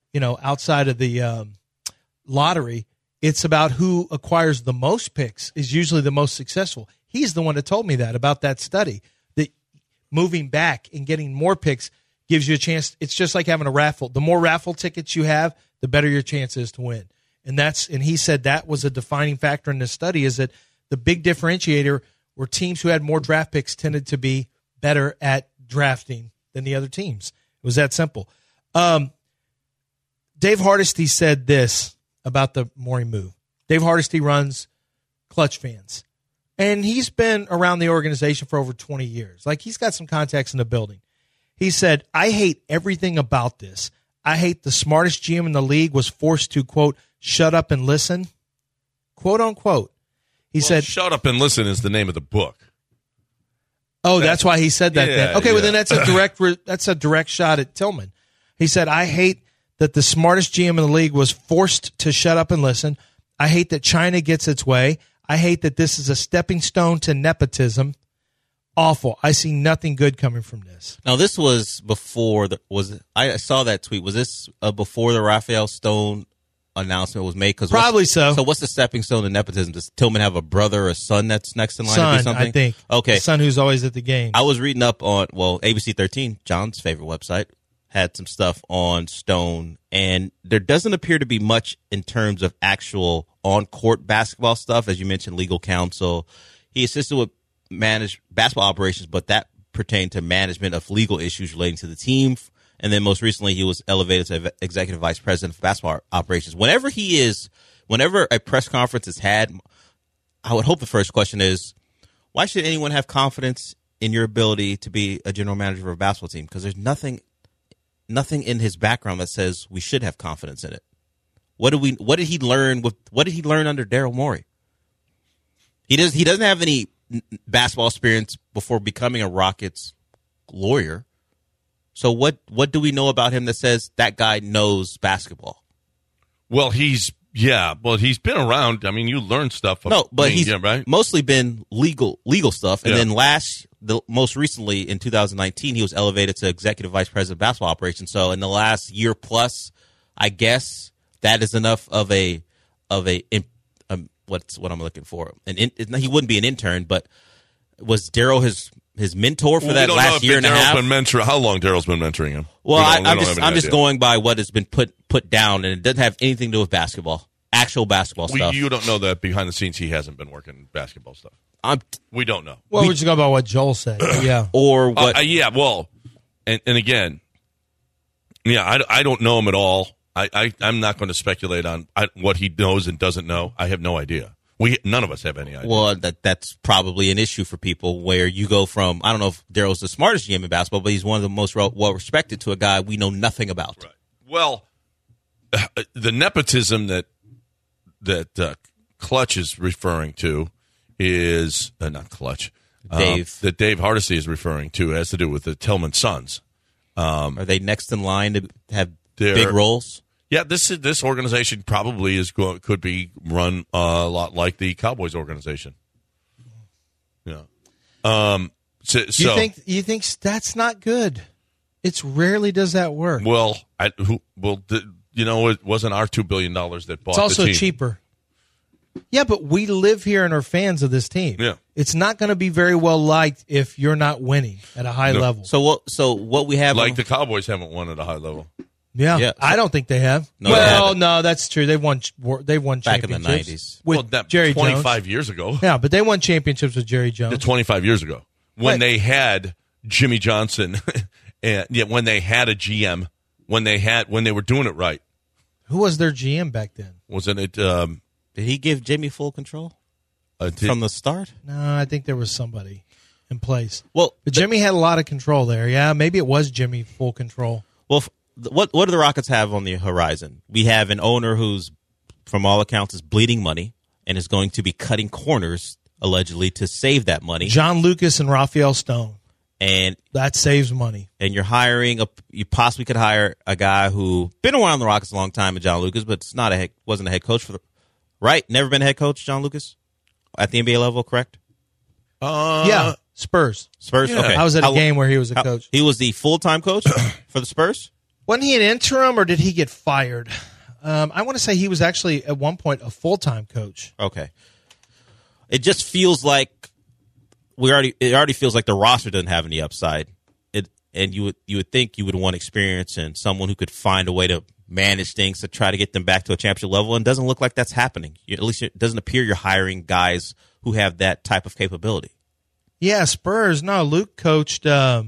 lottery. It's about who acquires the most picks is usually the most successful. He's the one that told me that about that study, that moving back and getting more picks gives you a chance. It's just like having a raffle. The more raffle tickets you have, the better your chance is to win. And he said that was a defining factor in this study, is that the big differentiator were teams who had more draft picks tended to be better at drafting than the other teams. It was that simple. Dave Hardesty said this about the Morey move. Dave Hardesty runs Clutch Fans, and he's been around the organization for over 20 years. Like, he's got some contacts in the building. He said, I hate everything about this. I hate the smartest GM in the league was forced to, quote, shut up and listen, quote, unquote. He said, shut up and listen is the name of the book. Oh, that's why he said that then. Okay, yeah. well, then that's a direct shot at Tillman. He said, I hate that the smartest GM in the league was forced to shut up and listen. I hate that China gets its way. I hate that this is a stepping stone to nepotism. Awful. I see nothing good coming from this. Now, this was before I saw that tweet. Was this before the Raphael Stone announcement was made? Probably so. So what's the stepping stone to nepotism? Does Tillman have a brother or a son that's next in line to do something? I think. Okay. The son who's always at the game. I was reading up on, ABC 13, John's favorite website, had some stuff on Stone, and there doesn't appear to be much in terms of actual on-court basketball stuff. As you mentioned, legal counsel. He assisted with managed basketball operations, but that pertained to management of legal issues relating to the team. And then most recently, he was elevated to executive vice president of basketball operations. Whenever a press conference is had, I would hope the first question is, why should anyone have confidence in your ability to be a general manager of a basketball team? Because there's nothing in his background that says we should have confidence in it. What did he learn under Daryl Morey? He doesn't have any basketball experience before becoming a Rockets lawyer. So what do we know about him that says that guy knows basketball? Well, he's been around. I mean, you learn stuff. He's right? mostly been legal stuff. And then most recently in 2019, he was elevated to executive vice president of basketball operations. So in the last year plus, I guess that is enough of what's what I'm looking for. He wouldn't be an intern, but was Daryl his mentor for that last year and a half? How long Daryl's been mentoring him? Well, I'm just going by what has been put down, and it doesn't have anything to do with basketball, actual basketball stuff. You don't know that behind the scenes he hasn't been working basketball stuff. We don't know. Well, we're just going by what Joel said. Yeah. Or what? And again, I don't know him at all. I'm not going to speculate on what he knows and doesn't know. I have no idea. None of us have any idea. Well, that's probably an issue for people where you go from, I don't know if Daryl's the smartest GM in basketball, but he's one of the most well-respected to a guy we know nothing about. Right. Well, the nepotism that Clutch is referring to is not Clutch. Dave. That Dave Hardesty is referring to has to do with the Tillman sons. Are they next in line to have big roles? Yeah, this organization probably could be run a lot like the Cowboys organization. Yeah. You think that's not good? It's rarely does that work. Well, it wasn't our $2 billion that bought the team. It's also cheaper. Yeah, but we live here and are fans of this team. Yeah. It's not going to be very well liked if you're not winning at a high level. So what we have the Cowboys haven't won at a high level. Yeah. I don't think they have. No, that's true. They've won championships back in the 90s with Jerry 25 Jones. Years ago. Yeah, but they won championships with Jerry Jones. 25 years ago when they had Jimmy Johnson, and when they had a GM, when they were doing it right. Who was their GM back then? Wasn't it? Did he give Jimmy full control from the start? No, I think there was somebody in place. Well, but Jimmy had a lot of control there. Yeah, maybe it was Jimmy full control. Well, what do the Rockets have on the horizon? We have an owner who's, from all accounts, is bleeding money and is going to be cutting corners, allegedly, to save that money. John Lucas and Raphael Stone. And that saves money. And you're hiring you possibly could hire a guy who been around the Rockets a long time, John Lucas, but wasn't a head coach right? Never been a head coach, John Lucas, at the NBA level, correct? Yeah, Spurs. Yeah. Okay. I was at a game where he was a coach. He was the full-time coach for the Spurs? Wasn't he an interim, or did he get fired? I want to say he was actually at one point a full-time coach. Okay. It just feels like it already feels like the roster doesn't have any upside. And you would think you would want experience and someone who could find a way to manage things to try to get them back to a championship level, and it doesn't look like that's happening. At least it doesn't appear you're hiring guys who have that type of capability. Yeah, Spurs. No, Luke coached. Was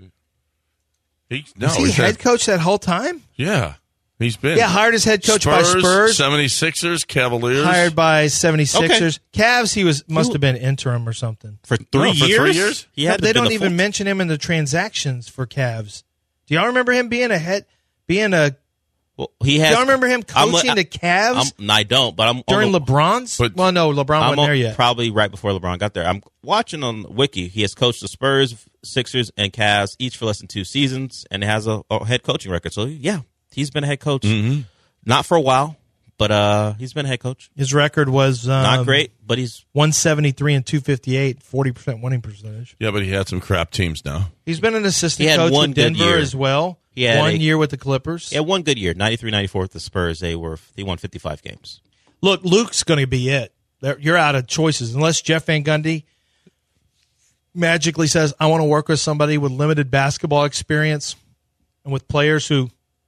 he head coach that whole time? Yeah, he's been. Yeah, hired as head coach by Spurs. 76ers, Cavaliers. Hired by 76ers. Okay. Cavs, he must have been interim or something. For 3 years? Yeah, they don't even mention him in the transactions for Cavs. Do y'all remember him being Well, he has. Do y'all remember him coaching the Cavs? I don't, but I'm during LeBron's. Well, no, LeBron wasn't there yet. Probably right before LeBron got there. I'm watching on Wiki. He has coached the Spurs, Sixers, and Cavs each for less than 2 seasons, and has a head coaching record. So yeah, He's been a head coach. Not for a while, but he's been a head coach. His record was not great, but he's 173 and 258, 40% winning percentage. Yeah, but he had some crap teams now. He's been an assistant coach with Denver as well. He had 1 year with the Clippers. Yeah, one good year. 93-94 with the Spurs. They won 55 games. Look, Luke's going to be it. You're out of choices. Unless Jeff Van Gundy magically says, I want to work with somebody with limited basketball experience and with players who,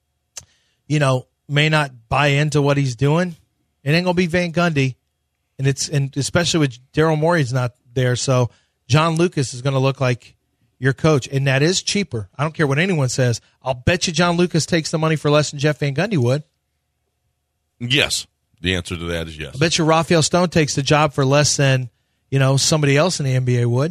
may not buy into what he's doing, it ain't going to be Van Gundy. And especially with Daryl Morey's not there. So John Lucas is going to look like your coach. And that is cheaper. I don't care what anyone says. I'll bet you John Lucas takes the money for less than Jeff Van Gundy would. Yes. The answer to that is yes. I bet you Rafael Stone takes the job for less than, somebody else in the NBA would.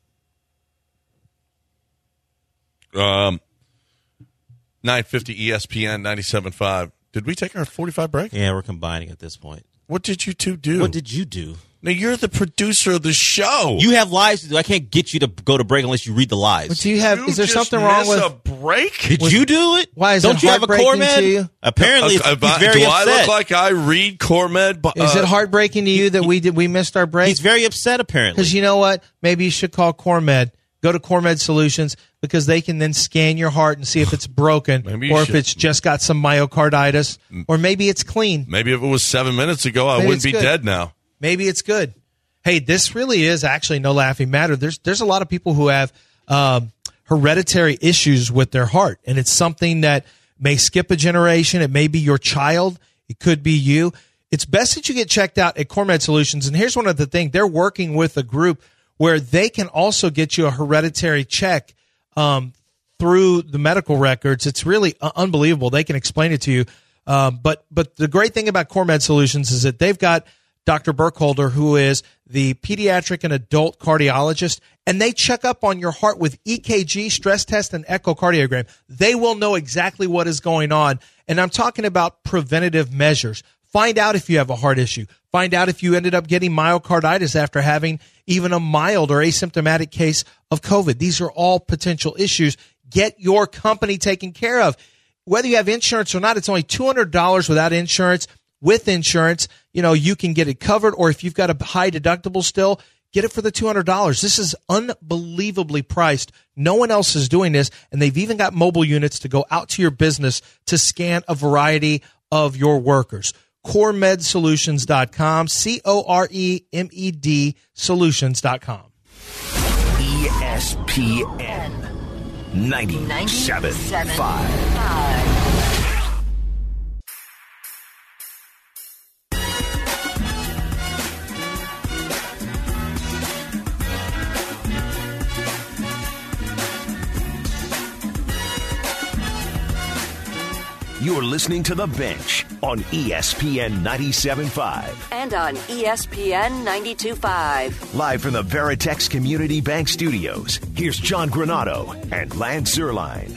950 ESPN 97.5. Did we take our 45 break? Yeah, we're combining at this point. What did you two do? What did you do? Now, you're the producer of the show. You have lives to do. I can't get you to go to break unless you read the lives. But do you have? Is there something wrong with a break? Did you do it? Why is Don't it you have a heartbreaking Cormed? to you? Apparently, he's very do upset. I look like I read Cormed? Is it heartbreaking to you that we missed our break? He's very upset. Apparently, because you know what? Maybe you should call Cormed. Go to Cormed Solutions because they can then scan your heart and see if it's broken or if it's just got some myocarditis or maybe it's clean. Maybe if it was 7 minutes ago, I wouldn't be dead now. Maybe it's good. Hey, this really is actually no laughing matter. There's a lot of people who have hereditary issues with their heart, and it's something that may skip a generation. It may be your child. It could be you. It's best that you get checked out at Cormed Solutions. And here's one of the things. They're working with a group where they can also get you a hereditary check through the medical records. It's really unbelievable. They can explain it to you. But the great thing about Cormed Solutions is that they've got Dr. Burkholder, who is the pediatric and adult cardiologist, and they check up on your heart with EKG, stress test, and echocardiogram. They will know exactly what is going on. And I'm talking about preventative measures. Find out if you have a heart issue. Find out if you ended up getting myocarditis after having even a mild or asymptomatic case of COVID. These are all potential issues. Get your company taken care of. Whether you have insurance or not, it's only $200 without insurance. With insurance, you can get it covered, or if you've got a high deductible still, get it for the $200. This is unbelievably priced. No one else is doing this, and they've even got mobile units to go out to your business to scan a variety of your workers. CoreMedSolutions.com, COREMED Solutions.com. ESPN 97.5. You're listening to The Bench on ESPN 97.5. And on ESPN 92.5. Live from the Veritex Community Bank Studios, here's John Granado and Lance Zierlein.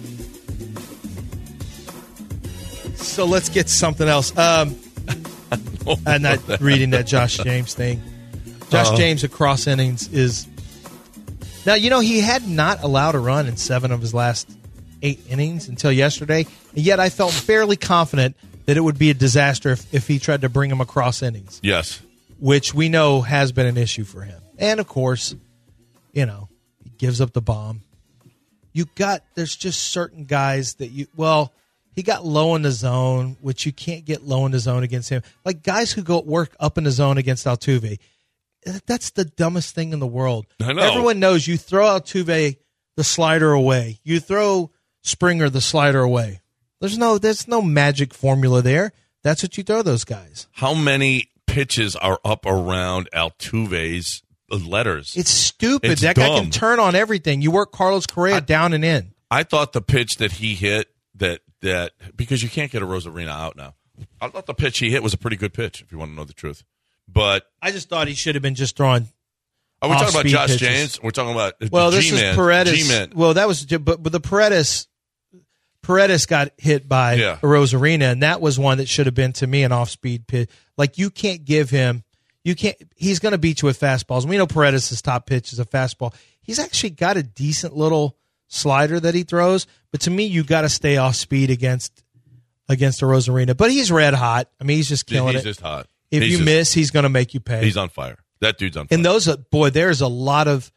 So let's get something else. I'm not reading that Josh James thing. Josh James across innings is... Now, he had not allowed a run in 7 of his last 8 innings until yesterday, and yet I felt fairly confident that it would be a disaster if he tried to bring him across innings. Yes. Which we know has been an issue for him. And, of course, he gives up the bomb. There's just certain guys that he got low in the zone, which you can't get low in the zone against him. Like guys who go work up in the zone against Altuve. That's the dumbest thing in the world. I know. Everyone knows you throw Altuve the slider away. You throw Springer the slider away. There's no magic formula there. That's what you throw those guys. How many pitches are up around Altuve's letters? It's stupid. It's that dumb. guy can turn on everything. You work Carlos Correa down and in. I thought the pitch that he hit that because you can't get a Rosarina out now. I thought the pitch he hit was a pretty good pitch, if you want to know the truth. But I just thought he should have been just throwing. Are we talking about Josh pitches. James? We're talking about this is Paredes. G-Man. Well, that was but the Paredes got hit by Rosarina, and that was one that should have been to me an off-speed pitch. Like you can't give him. He's going to beat you with fastballs. We know Paredes' top pitch is a fastball. He's actually got a decent little slider that he throws, but to me, you got to stay off speed against against the Rosarina. But he's red hot. I mean, he's just killing He's it. just hot. If you miss, he's going to make you pay. He's on fire. That dude's on fire. And those, there's a lot of,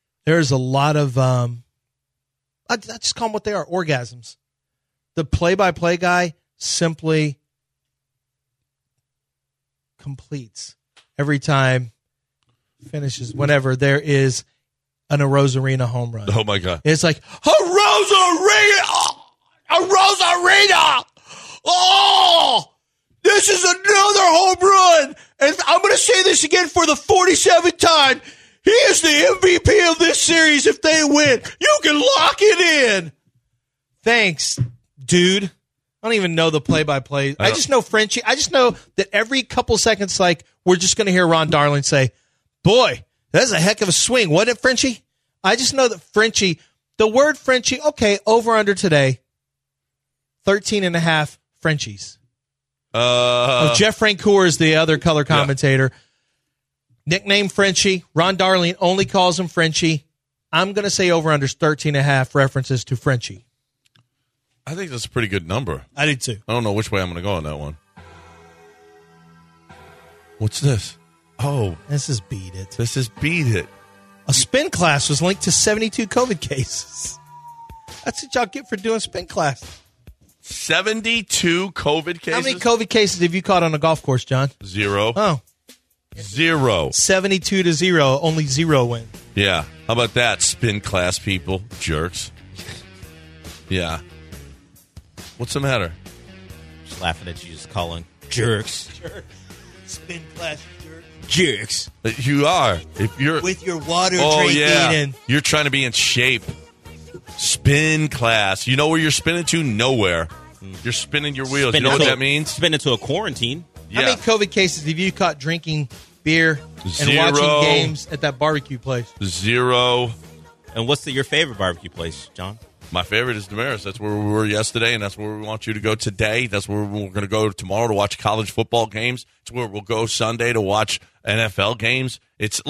I just call them what they are, orgasms. The play-by-play guy simply completes every time, finishes whenever there is a Rosarina home run. Oh, my God. It's like, a Rosarina! A Rosarina! Oh! This is another home run! And I'm going to say this again for the 47th time. He is the MVP of this series if they win. You can lock it in. Thanks, dude. I don't even know the play-by-play. I just know Frenchie. I just know that every couple seconds, like, we're just going to hear Ron Darling say, boy, that's a heck of a swing. Wasn't it, Frenchie? I just know that Frenchie, the word Frenchie, okay, over under today, 13.5 Frenchies. Jeff Francoeur is the other color commentator. Yeah. Nickname Frenchie. Ron Darling only calls him Frenchie. I'm going to say over under 13.5 references to Frenchie. I think that's a pretty good number. I did too. I don't know which way I'm going to go on that one. What's this? Oh. This is Beat It. This is Beat It. A spin class was linked to 72 COVID cases. That's what y'all get for doing spin class. 72 COVID cases? How many COVID cases have you caught on a golf course, John? 0. Oh. 0. 72-0. Only 0 win. Yeah. How about that, spin class people? Jerks. Yeah. What's the matter? Just laughing at you, just calling jerks. Jerks. Spin class jerks. Jerks. You are. If you're with your water drinking and you're trying to be in shape. Spin class. You know where you're spinning to? Nowhere. You're spinning your wheels. You know what that means? Spin into a quarantine. Yeah. How many COVID cases have you caught drinking beer and 0. watching games at that barbecue place? 0. And what's your favorite barbecue place, John? My favorite is Damaris. That's where we were yesterday, and that's where we want you to go today. That's where we're going to go tomorrow to watch college football games. It's where we'll go Sunday to watch NFL games. It's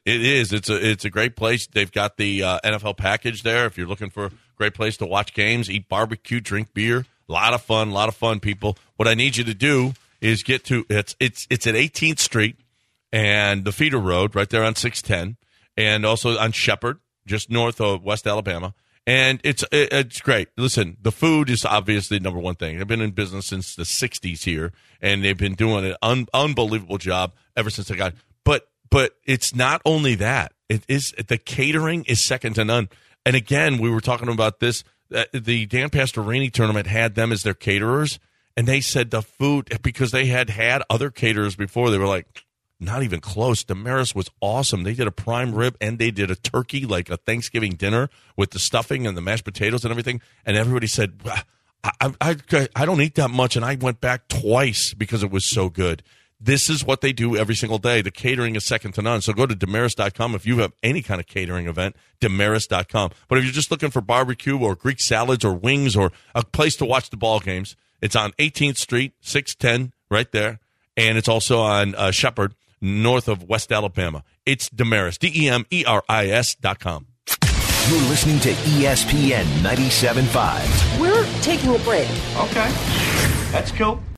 a great place. They've got the NFL package there. If you're looking for a great place to watch games, eat barbecue, drink beer, a lot of fun, people. What I need you to do is get to it's at 18th Street and the Feeder Road right there on 610, and also on Shepherd, just north of West Alabama. And it's great. Listen, the food is obviously number one thing. They've been in business since the 60s here, and they've been doing an unbelievable job ever since they got. But it's not only that. It is the catering is second to none. And again, we were talking about this. The Dan Pastorini tournament had them as their caterers, and they said the food, because they had other caterers before, they were like, not even close. Damaris was awesome. They did a prime rib and they did a turkey, like a Thanksgiving dinner with the stuffing and the mashed potatoes and everything. And everybody said, I don't eat that much. And I went back twice because it was so good. This is what they do every single day. The catering is second to none. So go to Damaris.com if you have any kind of catering event, Damaris.com. But if you're just looking for barbecue or Greek salads or wings or a place to watch the ball games, it's on 18th Street, 610, right there. And it's also on Shepherd, north of West Alabama. It's Damaris, DEMERIS.com. You're listening to ESPN 97.5. We're taking a break. Okay. That's cool.